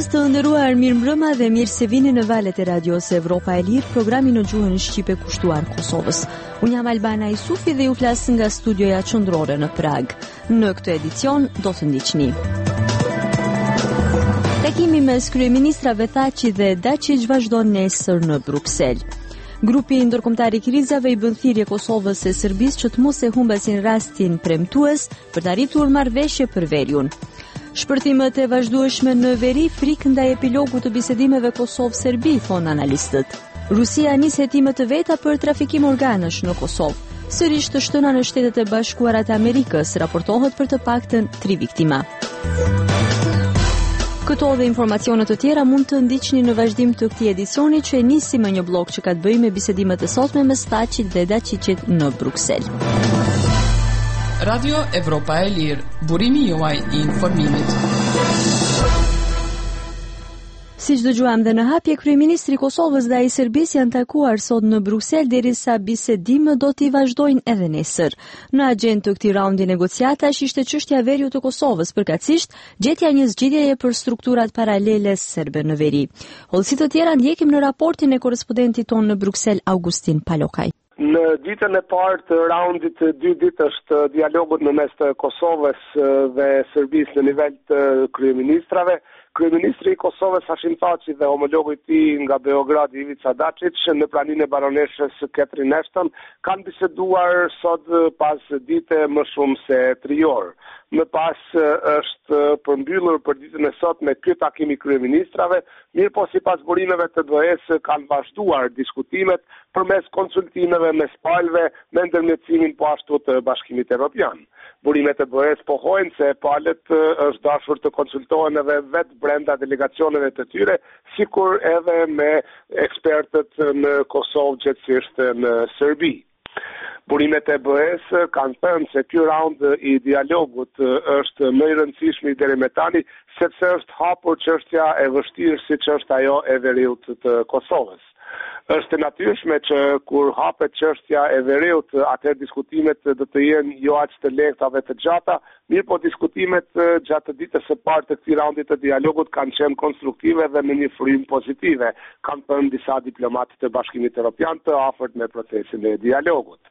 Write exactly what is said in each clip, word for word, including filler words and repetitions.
mëngjes të nderuar, mirëmbrëma dhe mirë se vini në valët e radios Evropa e Lirë, programi në gjuhën shqipe kushtuar Kosovës. Unë jam Albana Isufi dhe ju flas nga studioja qendrore në Prag. Në këtë edicion do të ndiqni. Takimi mes kryeministrave Thaçi dhe Dačić vazhdon nesër në Bruksel. Grupi ndërkombëtar i krizave i bën thirrje Kosovës e Serbisë që të mos e humbasin rastin premtues për të arritur marrëveshje për veriun. Shpërtimet e vazhdueshme në veri frikë ndaj epilogut të bisedimeve Kosovë-Serbi, thonë analistët. Rusia nis hetime të veta për trafikim organësh në Kosovë. Sërish të shtëna në Shtetet e Bashkuara të Amerikës raportohet për të paktën tri viktima. Këto dhe informacione të tjera mund të ndiqni në vazhdim të këtij edicioni që e nisi me një blog që ka të bëjë me bisedimet e sotme mes Thaçit dhe Dačićit në Bruksel. Radio Evropa e Lirë, burimi juaj i informimit. Siç dëgjuam dhe në hapje, kryeministri i Kosovës dhe ai i Serbisë janë takuar sot në Bruksel derisa bisedimet do t'i vazhdojnë edhe nesër. Në agjendë të këtij raundi negociatash ishte çështja e veriut të Kosovës, përkatësisht gjetja një zgjidhjeje për strukturat paralele serbe në veri. Hollësi të tjera ndjekim në raportin e korrespondentit tonë në Bruksel, Augustin Palokaj. Në ditën e parë të raundit të dy ditësh të dialogut në mes të Kosovës dhe Serbisë në nivel të kryeministrave, kryeministri i Kosovës Hashim Thaçi dhe homologu i tij nga Beogradi Ivica Dačić në praninë e baroneshës Catherine Ashton kanë biseduar sot pas dite më shumë se tri orë. Më pas është përmbyllur për ditën e sot me ky takim i kryeministrave, mirë po sipas burimeve të B E-s kanë vazhduar diskutimet përmes konsultimeve mes palëve me ndërmjetësimin po ashtu të Bashkimit Evropian. Burimet e B E-s pohojnë se palët është dashur të konsultohen edhe vetë brenda delegacioneve të tyre, sikur edhe me ekspertët në Kosovë, gjithsesi në Serbi. Burimet e B E-s kanë thënë se ky raund i dialogut është më i rëndësishëm deri më tani, sepse është hapur çështja e vështirë siç është ajo e veriut të Kosovës. Është e natyrshme që kur hapet çështja e veriut, atëherë diskutimet do të jenë jo aq të lehta dhe të gjata, mirë po diskutimet gjatë ditës së parë të këtij raundi të dialogut kanë qenë konstruktive dhe me një frymë pozitive, kanë thënë disa diplomatë të Bashkimit Evropian të afërt me procesin e dialogut.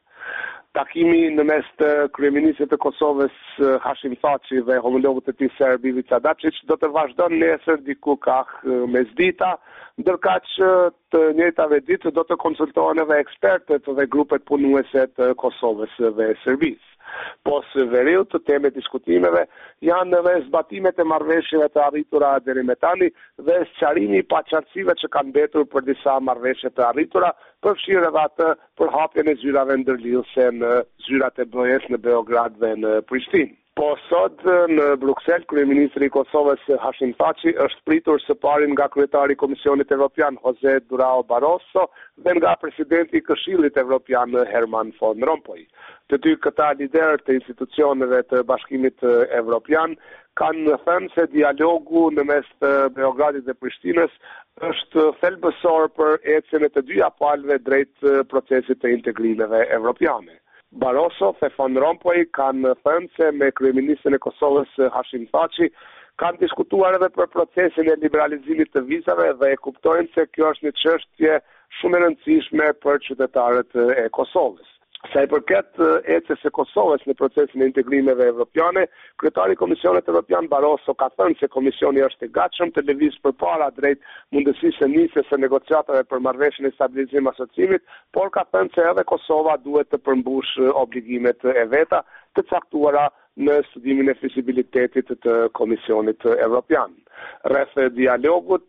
Takimi në mes të kryeministrit të Kosovës Hashim Thaçi dhe homologut të tij serb Ivica Dačić do të vazhdon nesër diku kah mesdita, ndërkaq të njëjtave ditë do të konsultohen edhe ekspertët dhe grupet punuese të Kosovës dhe Serbisë. Pos veriut të teme diskutimeve janë edhe zbatimet e marrëveshjeve të arritura deri më tani dhe sqarimi i paqartësive që kanë mbetur për disa marrëveshje të arritura, përfshirë edhe atë për hapjen e zyrave ndërlidhëse në zyrat e B E-s në Beograd dhe në Prishtinë. Po sot në Bruksel, kryeministri i Kosovës Hashim Thaçi është pritur së pari nga kryetari i Komisionit Evropian Jose Durão Barroso dhe nga presidenti i Këshillit Evropian Herman Van Rompuy. Të dy këta liderë të institucioneve të Bashkimit Evropian kanë thënë se dialogu në mes të Beogradit dhe Prishtinës është thelbësor për ecjen e të dyja palëve drejt procesit të integrimeve evropiane. Barroso dhe Van Rompuy kanë thënë se me kryeministrin e Kosovës Hashim Thaçi kanë diskutuar edhe për procesin e liberalizimit të vizave dhe e kuptojnë se kjo është një çështje shumë e rëndësishme për qytetarët e Kosovës. Sa i përket ecjes së Kosovës në procesin e integrimeve evropiane, kryetari i Komisionit Evropian Barroso ka thënë se Komisioni është i gatshëm të lëvizë përpara drejt mundësisë së nisjes së negociatave për marrëveshjen e stabilizimit asociimit, por ka thënë se edhe Kosova duhet të përmbushë obligimet e veta të caktuara në studimin e fizibilitetit të Komisionit Evropian. Rreth dialogut,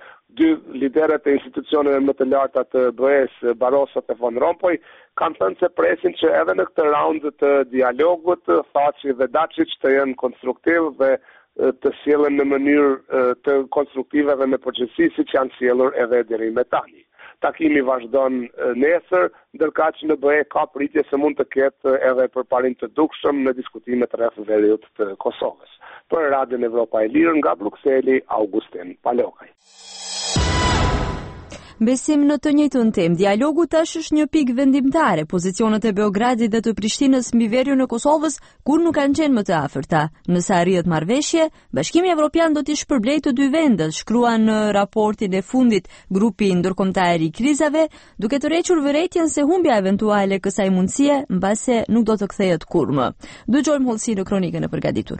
dy liderët e institucioneve më të larta të B E-s, Barroso dhe Van Rompuy, kanë thënë se presin që edhe në këtë raund të dialogut, Thaçi dhe Dačić të jenë konstruktiv dhe të sjellen në mënyrë të konstruktive dhe me përgjegjësi siç janë sjellur edhe deri më tani. Takimi vazhdon nesër, ndërkaq në B E ka pritje se mund të ketë edhe përparim të dukshëm në diskutimet rreth veriut të Kosovës. Për Radion Evropa e Lirë nga Brukseli, Augustin Palokaj. Besim në të njëjtën temë, dialogu tash është një pikë vendimtare. Pozicionet e Beogradit dhe të Prishtinës mbi veriun e Kosovës kur nuk kanë qenë më të afërta. Nëse arrihet marrëveshje, Bashkimi Evropian do t'i shpërblejë të dy vendet, shkruan në raportin e fundit grupi ndërkombëtar i krizave, duke tërhequr vërejtjen se humbja eventuale kësaj mundësie mbase nuk do të kthehet kurrë më. Dëgjojmë hollësi në kronikën e përgatitur.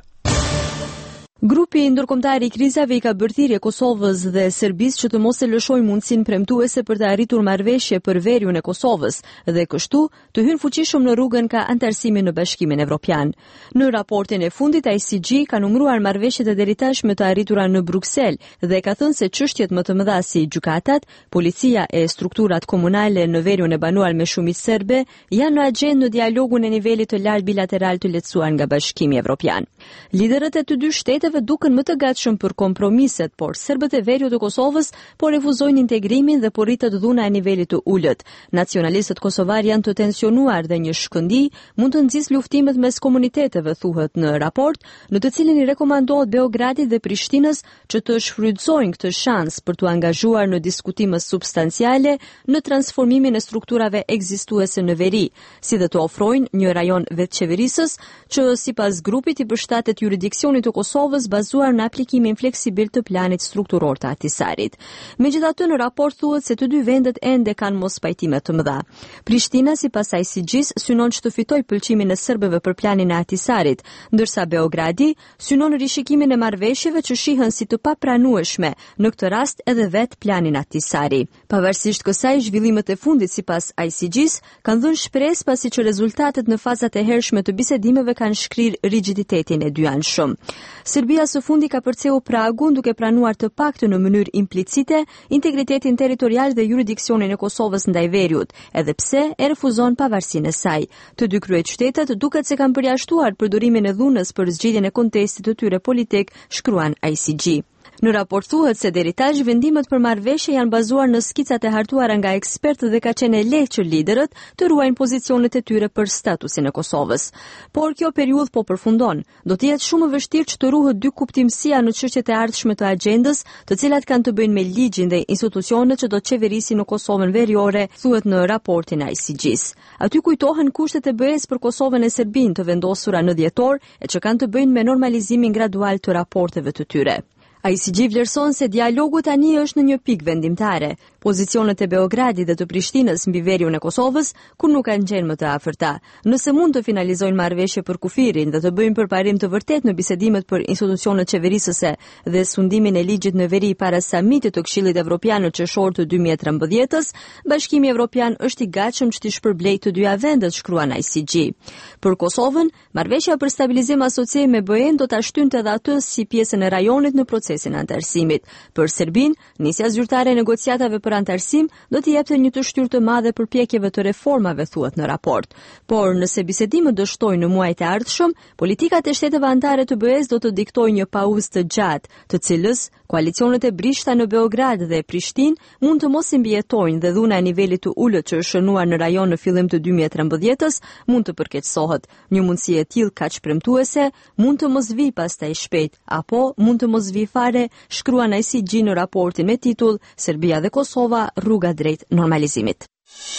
Grupi ndërkombëtar i krizave i ka bërë thirrje Kosovës dhe Serbisë që të mos e lëshojnë mundësinë premtuese për të arritur marrëveshje për veriun e Kosovës dhe kështu të hyjnë fuqishëm në rrugën ka antarësimi në Bashkimin Evropian. Në raportin e fundit, I C G ka numëruar marrëveshjet e deritashme të arritura në Bruksel dhe ka thënë se çështjet më të mëdha si gjykatat, policia e strukturat komunale në veriun e banuar me shumicë serbe janë në agjendë në dialogun e nivelit të lartë bilateral të lehtësuar nga Bashkimi Evropian. Liderët e të dy shteteve duken më të gatshëm për kompromiset, por serbët e veriut të Kosovës po refuzojnë integrimin dhe po rritet dhuna e nivelit të ulët. Nacionalistët kosovar janë të tensionuar dhe një shkëndi mund të nxjisë luftimet mes komuniteteve, thuhet në raport, në të cilin i rekomandohet Beogradit dhe Prishtinës që të shfrytëzojnë këtë shans për të angazhuar në diskutime substanciale në transformimin e strukturave ekzistuese në veri, si dhe të ofrojnë një rajon vetëqeverisës që sipas grupit i përshtatet jurisdiksionit të Kosovës bazuar në aplikimin fleksibil të planit strukturor të Ahtisarit. Megjithatë, në raport thuhet se të dy vendet ende kanë mos pajtime të mëdha. Prishtina, sipas I C G-s, synon që të fitojë pëlqimin e serbëve për planin e Ahtisarit, ndërsa Beogradi synon rishikimin e marrëveshjeve që shihen si të papranueshme, në këtë rast edhe vet planin Ahtisari. Pavarësisht kësaj, zhvillimet e fundit sipas I C G-s kanë dhënë shpresë pasi që rezultatet në fazat e hershme të bisedimeve kanë shkrirë rigjiditetin e dyanshëm. Serbia së fundi ka përceu pragun duke pranuar të paktën në mënyrë implicite integritetin territorial dhe jurisdiksionin e Kosovës ndaj veriut, edhe pse e refuzon pavarësinë e saj. Të dy kryeqytetet duket se kanë përjashtuar përdorimin e dhunës për zgjidhjen e kontestit të tyre politik, shkruan I C G. Në raport thuhet se deri tash vendimet për marrëveshje janë bazuar në skicat e hartuara nga ekspertë dhe ka qenë e lehtë që liderët të ruajnë pozicionet e tyre për statusin e Kosovës. Por kjo periudhë po përfundon. Do të jetë shumë e vështirë që të ruhet dy kuptimësia në çështjet e ardhshme të agjendës, të cilat kanë të bëjnë me ligjin dhe institucionet që do të qeverisin në Kosovën veriore, thuhet në raportin e I C G-s. Aty kujtohen kushtet e B E-s për Kosovën e Serbinë të vendosura në dhjetor e që kanë të bëjnë me normalizimin gradual të raporteve të tyre. I C G vlerëson se dialogu tani është në një pikë vendimtare. Pozicionet e Beogradit dhe të Prishtinës mbi veriun e Kosovës kur nuk kanë qenë më të afërta. Nëse mund të finalizojnë marrëveshje për kufirin dhe të bëjnë përparim të vërtet në bisedimet për institucionet qeverisëse dhe sundimin e ligjit në veri para samitit të Këshillit Evropian në qershor të dy mijë e trembëdhjetës, Bashkimi Evropian është i gatshëm që të shpërblejë të dyja vendet, shkruan I C G. Për Kosovën, marrëveshja për stabilizim asociem me B E-n do ta shtynte edhe atë si pjesën e rajonit në procesin e antarësimit. Për Serbinë, nisja zyrtare e negociatave për antarësim do t'i jepte një të shtyrë të madhe përpjekjeve të reformave, thuhet në raport. Por nëse bisedimet dështojnë në muajt e ardhshëm, politikat e shteteve anëtare të B E-s do të diktojnë një pauzë të gjatë, të cilës koalicionet e brishta në Beograd dhe Prishtinë mund të mos i mbijetojnë dhe dhuna e nivelit të ulët që është shënuar në rajon në fillim të dy mijë e trembëdhjetës mund të përkeqësohet. Një mundësi e tillë kaq premtuese mund të mos vijë pastaj shpejt, apo mund të mos vijë fare, shkruan I C G në raportin me titull Serbia dhe Kosova, rruga drejt normalizimit.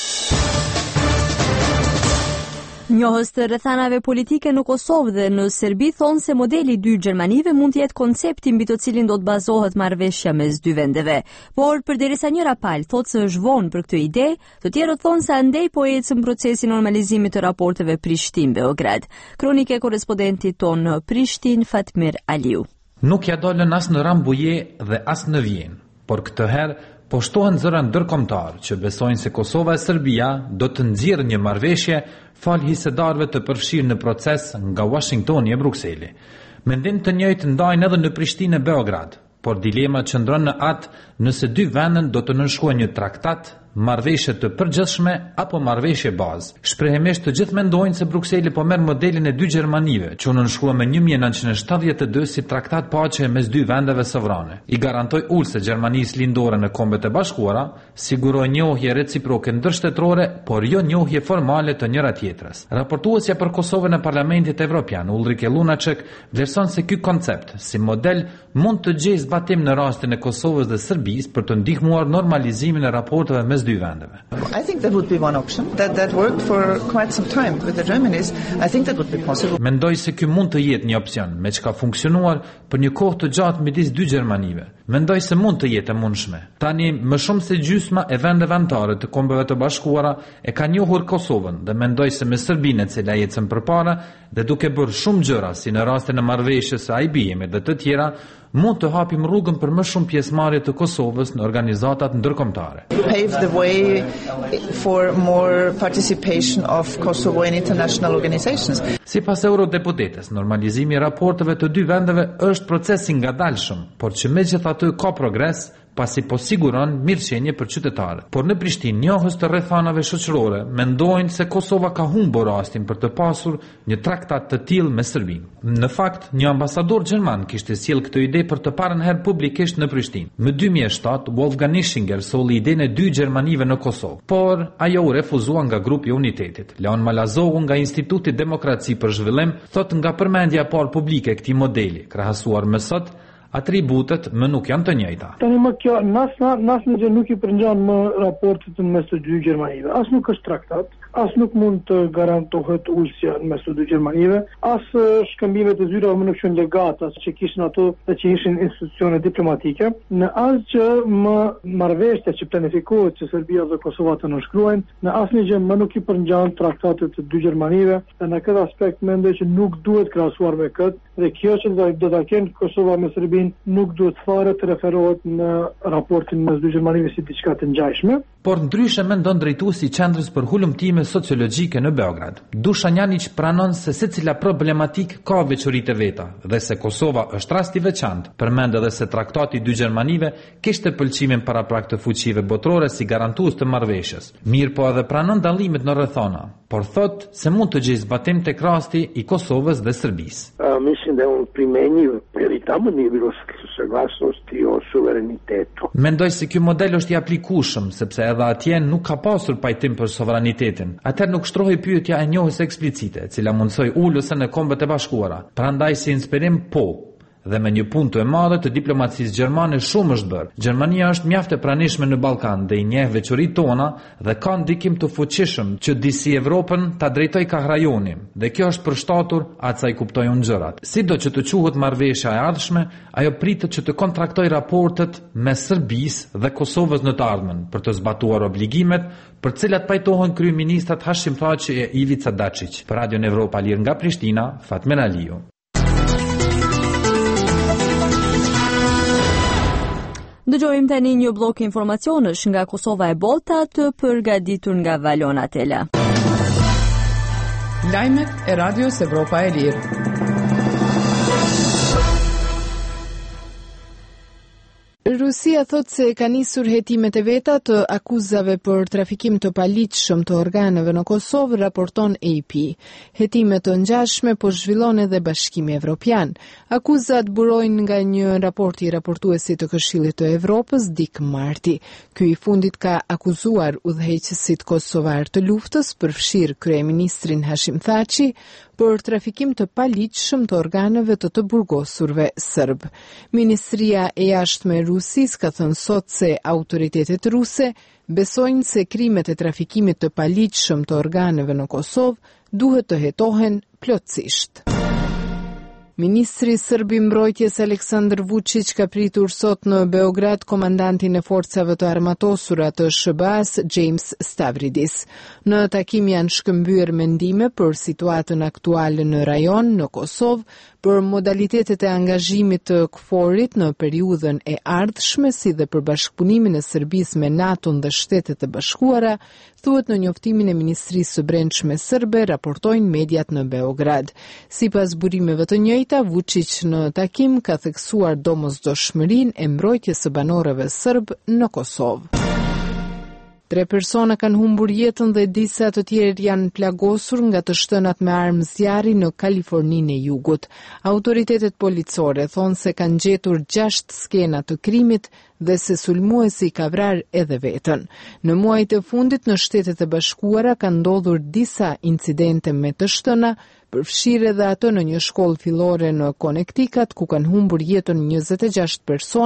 Njohës të rrethanave politike në Kosovë dhe në Serbi thonë se modeli i dy Gjermanive mund të jetë koncepti mbi të cilin do të bazohet marrëveshja mes dy vendeve. Por përderisa njëra palë thotë se është vonë për këtë ide, të tjerët thonë se andej po ecën procesi normalizimit të raporteve Prishtinë-Beograd. Kronike e korrespondentit tonë në Prishtinë, Fatmir Aliu. Nuk ja dolën as në Rambuje dhe as në Vjenë, por këtë herë po shtohen zëra ndërkombëtar që besojnë se Kosova e Serbia do të nxjerrë një marrëveshje fal hisedarëve të përfshirë në proces nga Washingtoni e Brukseli. Mendim të njëjtë ndajnë edhe në Prishtinë e Beograd, por dilema qëndron në atë nëse dy vendet do të nënshkruajnë një traktat, marrëveshje të përgjithshme apo marrëveshje bazë. Shprehimisht të gjithë mendojnë se Brukseli po merr modelin e dy Gjermanive, që u nënshkrua më një mijë e nëntëqind e shtatëdhjetë e dy si traktat paqe mes dy vendeve sovrane. I garantoi ulse Gjermanisë lindore në Kombet e Bashkuara, siguroi njohje reciproke ndërshtetërore, por jo njohje formale të njëra tjetrës. Raportuesja për Kosovën e Parlamentit Evropian, Ulrike Lunacek, vlerëson se ky koncept si model mund të gjejë zbatim në rastin e Kosovës dhe Serbisë Serbisë për të ndihmuar normalizimin e raporteve mes dy vendeve. I think that would be one option. That that worked for quite some time with the Germans. I think that would be possible. Mendoj se ky mund të jetë një opsion, me çka funksionuar për një kohë të gjatë midis dy Gjermanive. Mendoj se mund të jetë e mundshme. Tani më shumë se gjysma e vendeve anëtare të Kombeve të Bashkuara e ka njohur Kosovën dhe mendoj se me Serbinë e cila ecën përpara dhe duke bërë shumë gjëra si në rastin e marrëveshjes së I B M-it dhe të tjera, mund të hapim rrugën për më shumë pjesëmarrje të Kosovës në organizatat ndërkombëtare. Pave the way for more participation of Kosovo in international organizations. Sipas eurodeputetes, normalizimi i raporteve të dy vendeve është proces i ngadalshëm, por që megjithatë ka progres, pasi po siguron mirëqenie për qytetarët. Por në Prishtinë, njohës të rrethanave shoqërore mendojnë se Kosova ka humbur rastin për të pasur një traktat të tillë me Serbinë. Në fakt, një ambasador gjerman kishte sjellë këtë ide për të parën herë publikisht në Prishtinë. Në dy mijë e shtatë, Wolfgang Ischinger solli idenë e dy Gjermanive në Kosovë, por ajo u refuzua nga grupi i Unitetit. Leon Malazogu nga Instituti Demokraci për Zhvillim thotë nga përmendja e parë publike e këtij modeli, krahasuar me sot, atributet më nuk janë të njëjta. Tani më kjo nas nas në gjë nuk i përngjan më raportet në mes të dy Gjermanive. As nuk është traktat, as nuk mund të garantohet ulësja në mes të dy Gjermanive, as shkëmbimet e zyrave më nuk janë legata që kishin ato dhe që ishin institucione diplomatike. Në asgjë më marrëveshja që planifikohet që Serbia dhe Kosova të nënshkruajnë, në asnjë gjë më nuk i përngjan traktatet të dy Gjermanive, dhe në këtë aspekt mendoj që nuk duhet krahasuar me këtë, dhe kjo që do ta kenë Kosova me Serbinë nuk duhet fare të referohet në raportin mes dy Gjermanive si diçka të ngjashme. Por ndryshe mendon drejtuesi i Qendrës për hulumtime sociologjike në Beograd. Dušan Janić pranon se secila problematik ka veçoritë e veta dhe se Kosova është rast i veçantë. Përmend edhe se traktati i dy Gjermanive kishte pëlqimin paraprak të fuqive botërore si garantues të marrëveshjes. Mirë po edhe pranon dallimet në rrethana, por thot se mund të gjejë zbatim tek rasti i Kosovës dhe Serbisë. Uh, mislim da je on primenjiv, jer i tamo nije bilo saglasnosti o suverenitetu. Mendoj se ky model është i aplikueshëm sepse edhe atje nuk ka pasur pajtim për sovranitetin. Atëherë nuk shtrohej pyetja e njohës eksplicite, e cila mundsoi ulësen e Kombet e Bashkuara. Prandaj si inspirim po, dhe me një punë të e madhe të diplomacisë gjermane shumë është bërë. Gjermania është mjaft e pranishme në Ballkan dhe i njeh veçoritë tona dhe ka ndikim të fuqishëm që disi Evropën ta drejtoj ka rajonin. Dhe kjo është përshtatur atë sa i kuptojnë unë gjërat. Sido që të quhet marrëveshja e ardhshme, ajo pritet që të kontraktoj raportet me Serbisë dhe Kosovës në të ardhmen për të zbatuar obligimet për të cilat pajtohen kryeministrat Hashim Thaçi e Ivica Dačić. Për Radion Evropa Lir nga Prishtina, Fatmir Aliu. Dëgjojmë tani një blok informacionësh nga Kosova e Bota të përgatitur nga Valona Tela. Lajmet e Radios Evropa e Lirë. Rusia thot se ka nisur hetimet e veta të akuzave për trafikim të paligjshëm të organeve në Kosovë, raporton A P. Hetimet të ngjashme po zhvillon edhe Bashkimi Evropian. Akuzat burojnë nga një raport i raportuesit të Këshillit të Evropës, Dick Marty. Ky i fundit ka akuzuar udhëheqësit kosovar të luftës, përfshirë kryeministrin Hashim Thaçi, për trafikim të paligjshëm të organeve të të burgosurve serb. Ministria e jashtme e Rusisë ka thënë sot se autoritetet ruse besojnë se krimet e trafikimit të paligjshëm të organeve në Kosovë duhet të hetohen plotësisht. Ministri serb i mbrojtjes Aleksandar Vučić ka pritur sot në Beograd komandantin e forcave të armatosura të S B A-s James Stavridis. Në takim janë shkëmbyer mendime për situatën aktuale në rajon në Kosovë, për modalitetet e angazhimit të K F O R-it në periudhën e ardhshme, si dhe për bashkëpunimin e Serbisë me NATO-n dhe Shtetet e Bashkuara, thuhet në njoftimin e Ministrisë së Brendshme serbe, raportojnë mediat në Beograd. Sipas burimeve të njëjta, Vučić në takim ka theksuar domosdoshmërinë e mbrojtjes së banorëve serb në Kosovë. Tre persona kanë humbur jetën dhe disa të tjerë janë plagosur nga të shtënat me armë zjarri në Kaliforninë e Jugut. Autoritetet policore thonë se kanë gjetur gjashtë skena të krimit dhe se sulmuesi ka vrarë edhe veten. Në muajt e fundit në Shtetet e Bashkuara kanë ndodhur disa incidente me të shtëna, përfshirë edhe ato në një shkollë fillore në Connecticut ku kanë humbur jetën njëzet e gjashtë persona,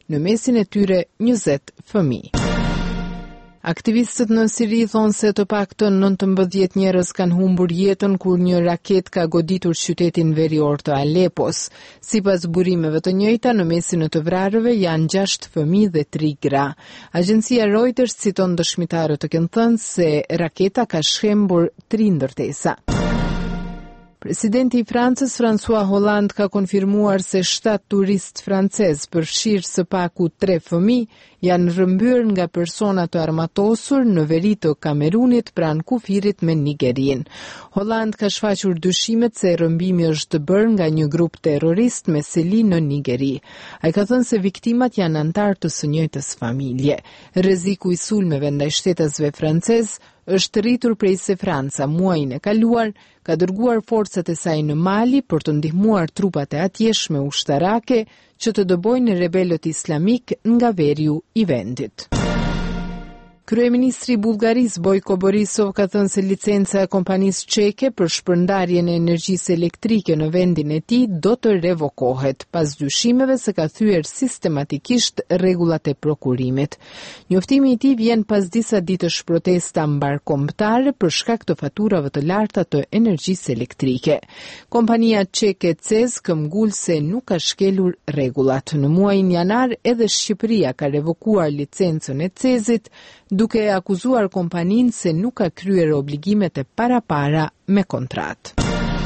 në mesin e tyre njëzet fëmijë. Aktivistët në Siri thonë se të paktën nëntëmbëdhjetë njerëz kanë humbur jetën kur një raket ka goditur qytetin verior të Alepos. Sipas burimeve të njëjta, në mesin e të vrarëve janë gjashtë fëmijë dhe tri gra. Agjencia Reuters citon dëshmitarë të kenë thënë se raketa ka shembur tri ndërtesa. Presidenti i Francës, François Hollande, ka konfirmuar se shtatë turist francez, përfshirë së paku tre fëmijë, janë rrëmbyer nga persona të armatosur në veri të Kamerunit pranë kufirit me Nigerin. Hollande ka shfaqur dyshimet se rrëmbimi është bërë nga një grup terrorist me seli në Nigeri. Ai ka thënë se viktimat janë antar të së njëjtës familje. Rreziku i sulmeve ndaj shtetasve francez është rritur prej se Franca muajin e kaluar ka dërguar forcat e saj në Mali për të ndihmuar trupat e atjeshme ushtarake që të dëbojnë rebelët islamik nga veriu i vendit. Kryeministri i Bullgarisë Bojko Borisov ka thënë se licenca e kompanisë çeke për shpërndarjen e energjisë elektrike në vendin e tij do të revokohet pas dyshimeve se ka thyer sistematikisht rregullat e prokurimit. Njoftimi i tij vjen pas disa ditësh protesta mbarkombëtare për shkak të faturave të larta të energjisë elektrike. Kompania çeke Cez këmbgul se nuk ka shkelur rregullat. Në muajin janar edhe Shqipëria ka revokuar licencën e Cezit, duke akuzuar kompaninë se nuk ka kryer obligimet e parapara me kontratë.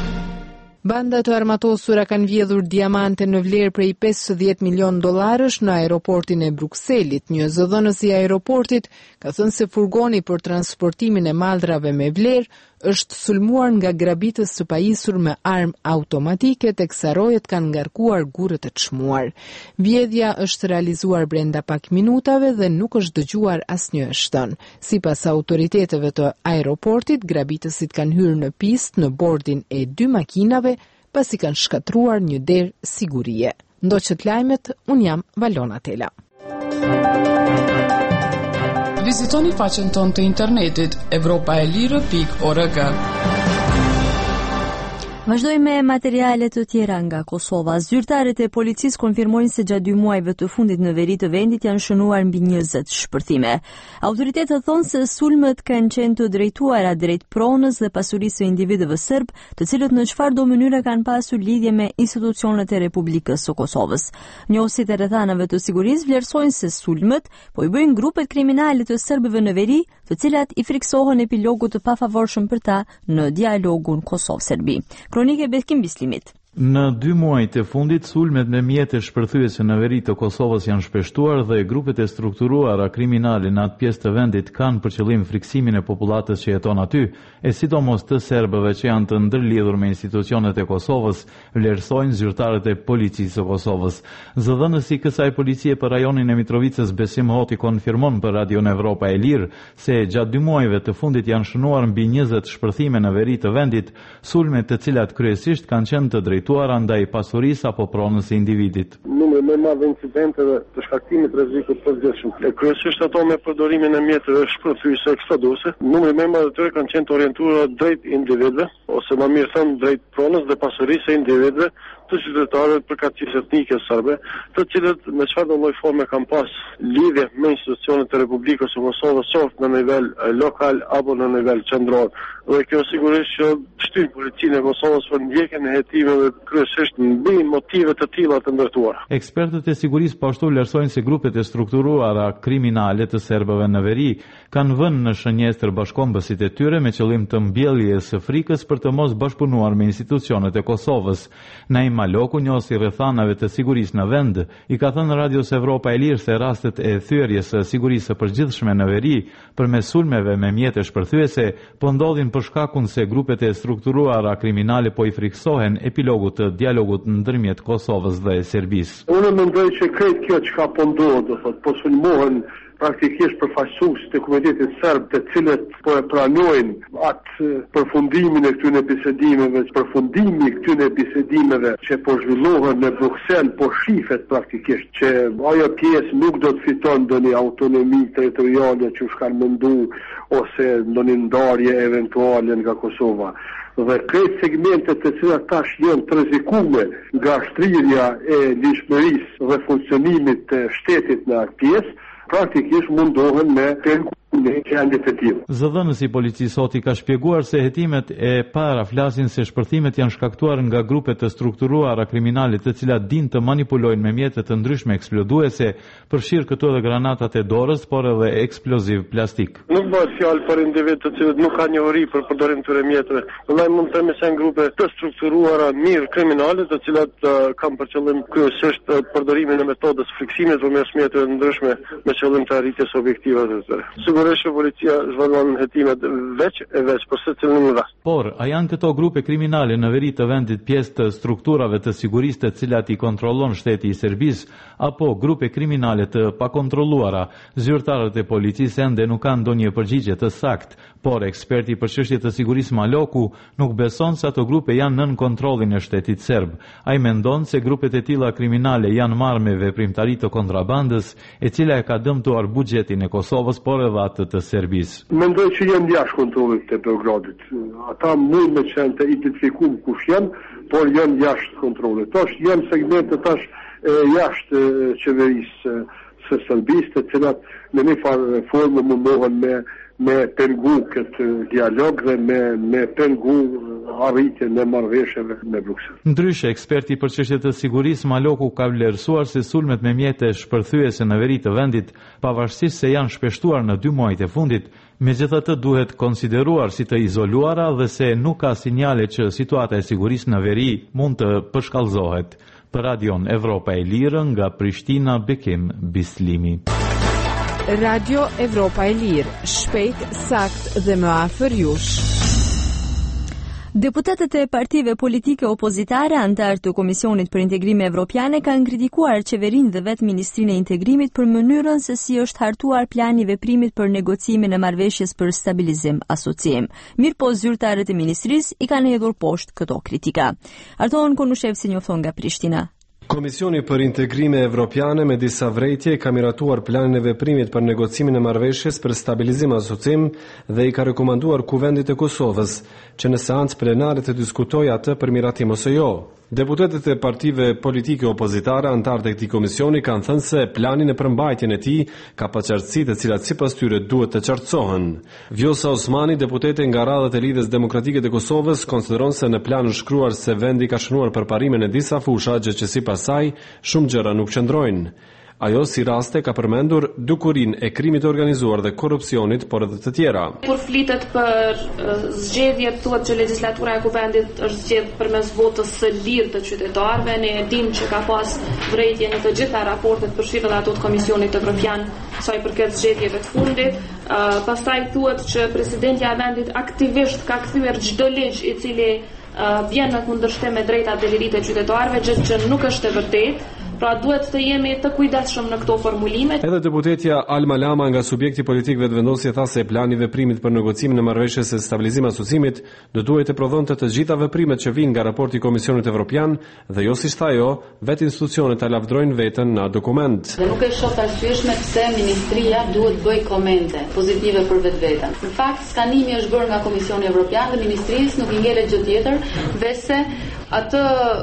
Banda të armatosura kanë vjedhur diamante në vlerë prej pesëdhjetë milion dollarësh në aeroportin e Brukselit. Një zëdhënës i aeroportit ka thënë se furgoni për transportimin e mallrave me vlerë është sulmuar nga grabitës së pajisur me armë automatike, teksa rojet kanë ngarkuar gurët e çmuar. Vjedhja është realizuar brenda pak minutave dhe nuk është dëgjuar asnjë shtën. Sipas autoriteteve të aeroportit, grabitësit kanë hyrë në pistë në bordin e dy makinave pasi kanë shkatruar një derë sigurie. Ndoqët lajmet, un jam Valona Tela. Vizitoni faqen tonë të internetit evropaelire pikë org. Vazhdojmë me materiale të tjera nga Kosova. Zyrtarët e policisë konfirmojnë se gjatë dy muajve të fundit në veri të vendit janë shënuar mbi njëzet shpërthime. Autoritetet thonë se sulmet kanë qenë të drejtuara drejt pronës dhe pasurisë së individëve serb, të cilët në çfarëdo mënyre kanë pasur lidhje me institucionet e Republikës së Kosovës. Njohësit e rrethanave të sigurisë vlerësojnë se sulmet po i bëjnë grupet kriminale të serbëve në veri, të cilat i friksohen epilogut të pafavorshëm për ta në dialogun Kosovë-Serbi. Kronike Betkim Bislimit. Në dy muajt e fundit, sulmet me mjete shpërthyese në veri të Kosovës janë shpeshtuar dhe grupet e strukturuara kriminale në atë pjesë të vendit kanë për qëllim friksimin e popullatës që jeton aty, e sidomos të serbëve që janë të ndërlidhur me institucionet e Kosovës, vlerësojnë zyrtarët e policisë së Kosovës. Zëdhënësi i kësaj policie për rajonin e Mitrovicës Besim Hoti konfirmon për Radion Evropa e Lirë se gjatë dy muajve të fundit janë shënuar mbi njëzet shpërthime në veri të vendit, sulme të cilat kryesisht kanë qenë të drejtuara ndaj pasurisë apo pronës së individit. Numri më i madh i incidenteve të shkaktimit të rrezikut përgjithshëm. Kryesisht ato me përdorimin e mjeteve shpërthyese eksploduese. Numri më i madh i tyre kanë qenë të orientuara drejt individëve, ose më mirë thënë drejt pronës dhe pasurisë së individëve, të qytetarëve të përkatësisë etnike serbe, të cilët me çfarëdo lloj forme kanë pas lidhje me institucionet e Republikës së Kosovës, qoftë në nivel lokal apo në nivel qendror. Dhe kjo sigurisht që shtyn policinë e Kosovës për ndjekjen e hetimeve kryesisht mbi motive të tilla të ndërtuara. Ekspertët e sigurisë po ashtu vlerësojnë se grupet e strukturuara kriminale të serbëve në veri kanë vënë në shënjestër bashkombësit e tyre me qëllim të mbjelljes së frikës për të mos bashkëpunuar me institucionet e Kosovës. Naim Maloku, njohësi rrethanave të sigurisë në vend, i ka thënë Radios Evropa e Lirë se rastet e thyerjes së sigurisë së përgjithshme në veri përmes sulmeve me mjete shpërthyese po ndodhin për shkakun se grupet e strukturuara kriminale po i friksohen epilogut të dialogut ndërmjet Kosovës dhe Serbisë. Unë mendoj se krejt kjo çka po ndodh, do thotë, po sulmohen praktikisht përfaqësues të Komunitetit Serb, të cilët po e pranojnë atë përfundimin e këtyre bisedimeve, përfundimi i këtyre bisedimeve që po zhvillohen në Bruksel, po shifet praktikisht që ajo pjesë nuk do të fiton ndonjë autonomi territoriale që u kanë mendu ose ndonjë ndarje eventuale nga Kosova. Dhe këtë segmentet të cilat tash janë të rrezikume nga shtrirja e lishmërisë dhe funksionimit të shtetit në atë pjesë, praktikisht mundohen me pengu që janë definitive. Zëdhënësi i policisë soti ka shpjeguar se hetimet e para flasin se shpërthimet janë shkaktuar nga grupe të strukturuara kriminale të cilat din të manipulojnë me mjete të ndryshme eksploduese, përfshirë këto dhe granatat e dorës, por edhe eksploziv plastik. Nuk bëhet fjalë për individ të cilët nuk kanë njohuri për përdorim të mjeteve. Vëllai mund të themi se janë grupe të strukturuara mirë kriminale, të cilat uh, kanë për qëllim kryesisht uh, përdorimin e metodës friksimit përmes mjeteve të ndryshme me qëllim të arritjes objektive të tyre. Sigurisht që policia zhvillon hetimet veç e veç për secilin rast. Por, a janë këto grupe kriminale në veri të vendit pjesë të strukturave të sigurisë të cilat i kontrollon shteti i Serbisë, apo grupe kriminale të pakontrolluara? Zyrtarët e policisë ende nuk kanë ndonjë përgjigje të saktë, por eksperti për çështje të sigurisë Maloku nuk beson se ato grupe janë nën kontrollin e shtetit serb. Ai mendon se grupet e tilla kriminale janë marrë me veprimtari të kontrabandës, e cila e ka dëmtuar buxhetin e Kosovës, por edhe atë të Serbisë. Mendoj që janë jashtë kontrollit të Beogradit. Ata mund me qenë të identifikuar kush janë, por janë jashtë kontrollit. Tash janë segmente tash e, jashtë e, qeverisë së Serbisë, të cilat në një farë formë mundohen me me pengu këtë dialog dhe me, me pengu arritjen e marrëveshjeve me Bruksel. Ndryshe, eksperti për çështje të sigurisë Maloku ka vlerësuar se sulmet me mjete shpërthyese në veri të vendit, pavarësisht se janë shpeshtuar në dy muajt e fundit, megjithatë duhet konsideruar si të izoluara dhe se nuk ka sinjale që situata e sigurisë në veri mund të përshkallëzohet. Për Radion Evropa e Lirë nga Prishtina, Bekim Bislimi. Radio Evropa e Lirë, shpejt, sakt dhe më afër jush. Deputetët e partive politike opozitare antar të Komisionit për Integrime Evropiane kanë kritikuar qeverinë dhe vetë Ministrinë e Integrimit për mënyrën se si është hartuar plani i veprimit për negocimin e marrëveshjes për stabilizim asociem. Mirëpo zyrtarët e ministrisë i kanë hedhur poshtë këto kritika. Arton Konushevci njofton nga Prishtina. Komisioni për Integrime Evropiane me disa vrejtje ka miratuar planin e veprimit për negocimin e marrëveshjes për stabilizim asocim dhe i ka rekomanduar Kuvendit e Kosovës që në seancë plenare të diskutojë atë për miratim ose jo. Deputetët e partive politike opozitare antar të këtij komisioni kanë thënë se plani në përmbajtjen e tij ka paqartësi të cilat sipas tyre duhet të qartësohen. Vjosa Osmani, deputete nga radhët e Lidhjes Demokratike të Kosovës, konsideron se në planin shkruar se vendi ka shënuar përparimin e disa fusha, gjë që sipas saj shumë gjëra nuk qëndrojnë. Ajo si raste ka përmendur dukurinë e krimit të organizuar dhe korrupsionit, por edhe të tjera. Kur flitet për zgjedhje, thuhet që legjislatura e Kuvendit është zgjedhur përmes votës së lirë të qytetarëve. Ne e dimë që ka pas vrejtje në të gjitha raportet përfshirë dhe ato të Komisionit Evropian sa i përket zgjedhjeve të fundit. Uh, pastaj thuhet që presidenti i vendit aktivisht ka kthyer çdo ligj i cili uh, vjen në kundërshtim me drejtat dhe liritë e qytetarëve, gjë që nuk është e vërtetë. Pra duhet të jemi të kujdesshëm në këto formulime. Edhe deputetja Alma Lama nga subjekti politik vetëvendosje tha se plani i veprimit për negocimin e marrëveshjes së stabilizim asocimit do duhet të prodhonte të gjitha veprimet që vijnë nga raporti i Komisionit Evropian dhe jo siç tha ajo, vetë institucionet ta lavdrojnë veten në dokument. Dhe nuk e shoh të arsyeshme pse ministria duhet bëj komente pozitive për vetveten. Në fakt, skanimi është bërë nga Komisioni Evropian dhe ministrisë nuk i ngelet gjë tjetër veçse atë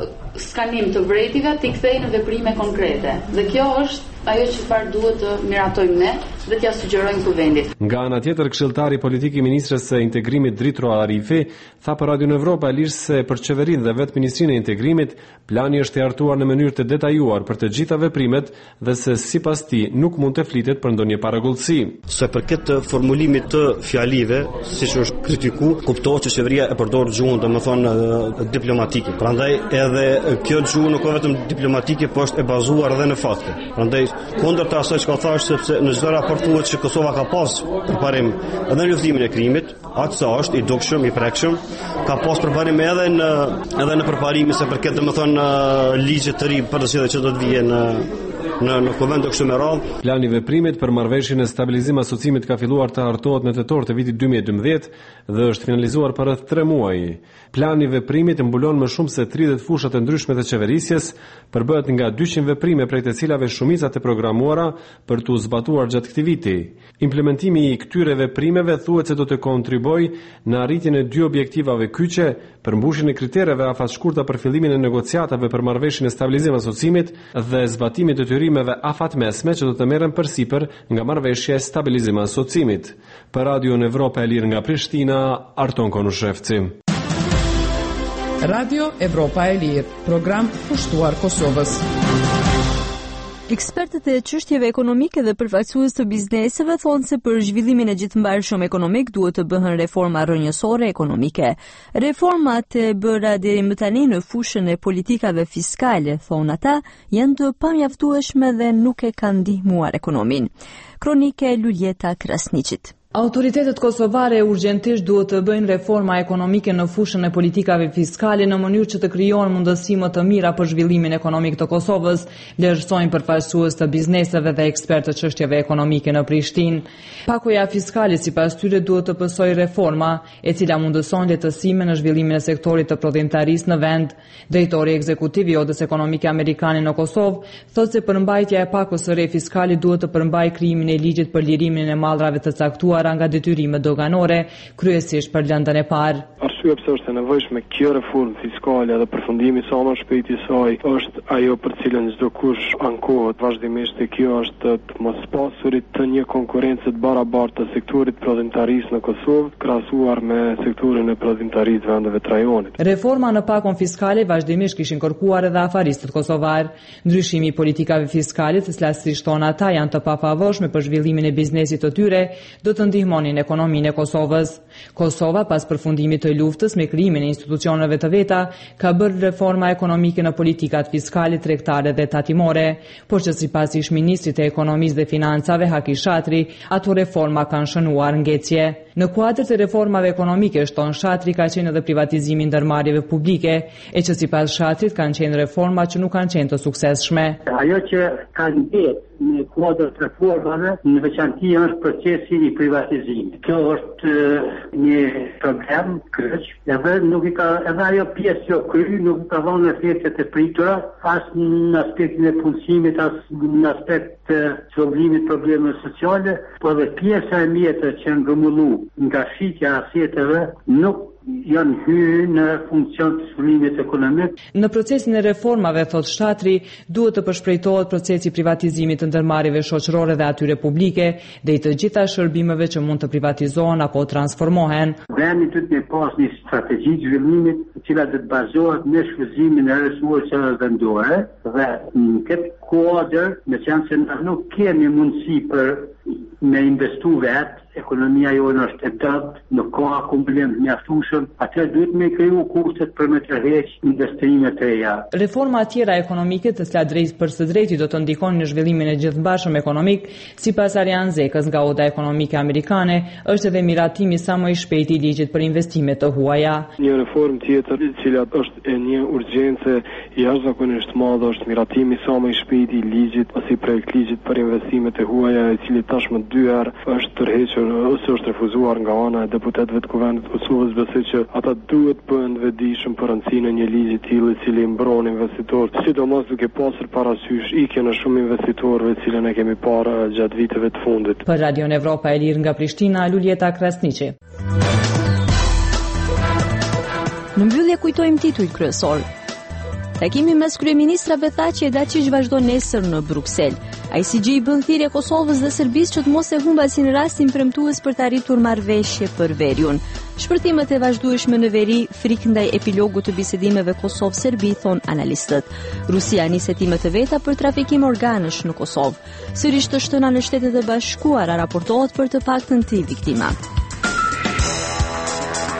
skanim të vrejtive t'i kthej në veprime konkrete. Dhe kjo është ajo që farë duhet të miratojmë ne dhe t'ja sugjerojmë Kuvendit. Nga ana tjetër, këshilltari politik i ministres së integrimit Dritro Arifi tha për Radio Evropa e Lirë se për qeverinë dhe vetë Ministrinë e Integrimit plani është i hartuar në mënyrë të detajuar për të gjitha veprimet dhe se sipas tij nuk mund të flitet për ndonjë paragullësi. Se përket formulimit të fjalive, siç është kritikuar, kuptohet që qeveria e përdor gjuhën, domethënë diplomatike. Prandaj edhe kjo gjuhë nuk është vetëm diplomatike, por është e bazuar edhe në fakte. Prandaj kundër të asaj që ka thashë, sepse në çdo raport thuhet që Kosova ka pas përparim edhe në luftimin e krimit, atë sa është i dukshëm, i prekshëm, ka pas përparim edhe në edhe në përparime se përket domethënë ligje të ri për të cilët që do të vijnë në në konvente kështu me radhë. Plani veprimit për marrëveshjen e stabilizim asociimit ka filluar të hartohet në tetor të vitit dy mijë e dymbëdhjetë dhe është finalizuar për rreth tre muaj. Plani veprimit mbulon më shumë se tridhjetë fusha të ndryshme të qeverisjes, përbëhet nga dyqind veprime prej të cilave shumicat e programuara për të zbatuar gjatë këtij viti. Implementimi i këtyre veprimeve thuhet se do të kontribuojë në arritjen e dy objektivave kyçe, përmbushjen e kritereve afatshkurta për fillimin e negociatave për marrëveshjen e stabilizim asociimit dhe zbatimit të tyrimeve afatmesme që do të merren përsipër nga marrëveshja e stabilizim asociimit. Për Radio Evropa e Lirë nga Prishtina, Arton Konushevci. Radio Evropa e Lirë, program pushtuar Kosovës. Ekspertët e çështjeve ekonomike dhe përfaqësues të bizneseve thonë se për zhvillimin e gjithëmbarshëm ekonomik duhet të bëhen reforma rrënjësore ekonomike. Reformat e bëra deri më tani në fushën e politikave fiskale, thonë ata, janë të pamjaftueshme dhe nuk e kanë ndihmuar ekonomin. Kronike Luljeta Krasniqit. Autoritetet kosovare urgjentisht duhet të bëjnë reforma ekonomike në fushën e politikave fiskale në mënyrë që të krijohen mundësi më të mira për zhvillimin ekonomik të Kosovës, vlerësojnë përfaqësues të bizneseve dhe ekspertë të çështjeve ekonomike në Prishtinë. Pakoja fiskale sipas tyre duhet të pësojë reforma, e cila mundëson lehtësime në zhvillimin e sektorit të prodhimtarisë në vend. Drejtori ekzekutiv i Odës Ekonomike Amerikane në Kosovë thotë se përmbajtja e pakos së re fiskale duhet të përmbajë krijimin e ligjit për lirimin e mallrave të caktuar nga detyrimet doganore, kryesisht për lëndën e parë. Arsyeja pse është e nevojshme kjo reformë fiskale dhe përfundimi sa më shpejt i saj është ajo për cilën çdo kush ankohet vazhdimisht, e kjo është të mos pasurit të një konkurrencë të barabartë të sektorit prodhimtarisë në Kosovë krahasuar me sektorin e prodhimtarisë vendeve të rajonit. Reforma në pakon fiskale vazhdimisht kishin kërkuar edhe afaristët kosovar. Ndryshimi i politikave fiskale, të cilat si shton ata janë të pafavorshme për zhvillimin e biznesit të tyre, do të ndihmonin ekonominë e Kosovës. Kosova, pas përfundimit të luftës me krijimin e institucioneve të veta, ka bërë reforma ekonomike në politikat fiskale, tregtare dhe tatimore, por që sipas ish-ministrit të ekonomisë dhe financave Haki Shatri, ato reforma kanë shënuar ngecje. Në kuadër të reformave ekonomike, shton Shatri, ka qenë edhe privatizimi i ndërmarrjeve publike, e që sipas Shatrit kanë qenë reforma që nuk kanë qenë të suksesshme. Ajo që ka ndjetë në kuadër të reformave, në veçanti është procesi i privatizimit. Kjo është një problem kryq, edhe nuk i ka, edhe ajo pjesë jo kry, nuk i ka dhënë efektet e pritura, as në aspektin e punësimit, as në aspekt të zhvillimit problemeve sociale, por edhe pjesa e mjeteve që janë rrëmullu nga shitja e aseteve nuk janë hyrë në funksion të zhvillimit ekonomik. Në procesin e reformave, thot Shatri, duhet të përshpejtohet procesi i privatizimit të ndërmarrjeve shoqërore dhe atyre publike dhe i të gjitha shërbimeve që mund të privatizohen apo transformohen. Vendi duhet të pas një strategji zhvillimit, e cila do të bazohet në shfrytëzimin e resurseve vendore dhe në këtë kuadër, me qenë se ne nuk kemi mundësi për me investu vetë, ekonomia jonë është e dëpt, nuk ka akumulim të mjaftueshëm, atë duhet me kriju kushtet për me tërheq investime të reja. Reforma tjera ekonomike të cilat drejt për së drejti do të ndikojnë në zhvillimin e gjithëmbashëm ekonomik, sipas Arian Zekës nga Oda Ekonomike Amerikane, është edhe miratimi sa më i shpejt i ligjit për investime të huaja. Një reformë tjetër, e cila është e një urgjencë jashtëzakonisht madhe, është miratimi sa më i shpejt i ligjit ose i projekt ligjit për investimet e huaja, i cili tashmë dy herë është tërhequr ose është refuzuar nga ana e deputetëve të Kuvendit të Kosovës, besoj që ata duhet bëhen vetëdijshëm për rëndësinë e një ligji të tillë i cili mbron investitorët, sidomos duke pasur parasysh ikjen e shumë investitorëve të cilën e kemi parë gjatë viteve të fundit. Për Radio Evropa e Lirë nga Prishtina, Luljeta Krasniqi. Në mbyllje kujtojmë titujt kryesor. Takimi mes kryeministrave Thaçi e Daçish vazhdon nesër në Bruksel. I C G i bën thirrje Kosovës dhe Serbisë që të mos e humbasin rastin premtues për të arritur marrëveshje për veriun. Shpërtimet e vazhdueshme në veri, frikë ndaj epilogut të bisedimeve Kosovë-Serbi, thon analistët. Rusia nis hetime të veta për trafikim organësh në Kosovë. Sërish të shtëna në Shtetet e Bashkuara raportohet për të paktën tri viktima.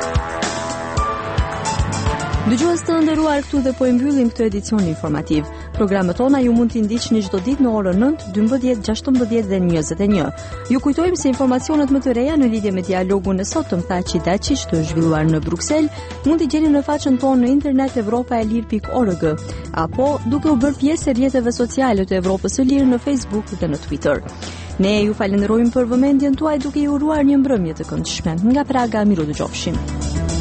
Dëgjues të nderuar, këtu dhe po i mbyllim këtë edicion informativ. Programet tona ju mund t'i ndiqni çdo ditë në orën nëntë, dymbëdhjetë, gjashtëmbëdhjetë dhe njëzet e një. Ju kujtojmë se informacionet më të reja në lidhje me dialogun e sotëm Thaçi Daçiç të zhvilluar në Bruksel mund t'i gjeni në faqen tonë në internet europa e lir pikë org apo duke u bërë pjesë e rrjeteve sociale të Evropës së Lirë në Facebook dhe në Twitter. Ne ju falenderojmë për vëmendjen tuaj duke ju uruar një mbrëmje të këndshme. Nga Praga, miru dëgjofshim.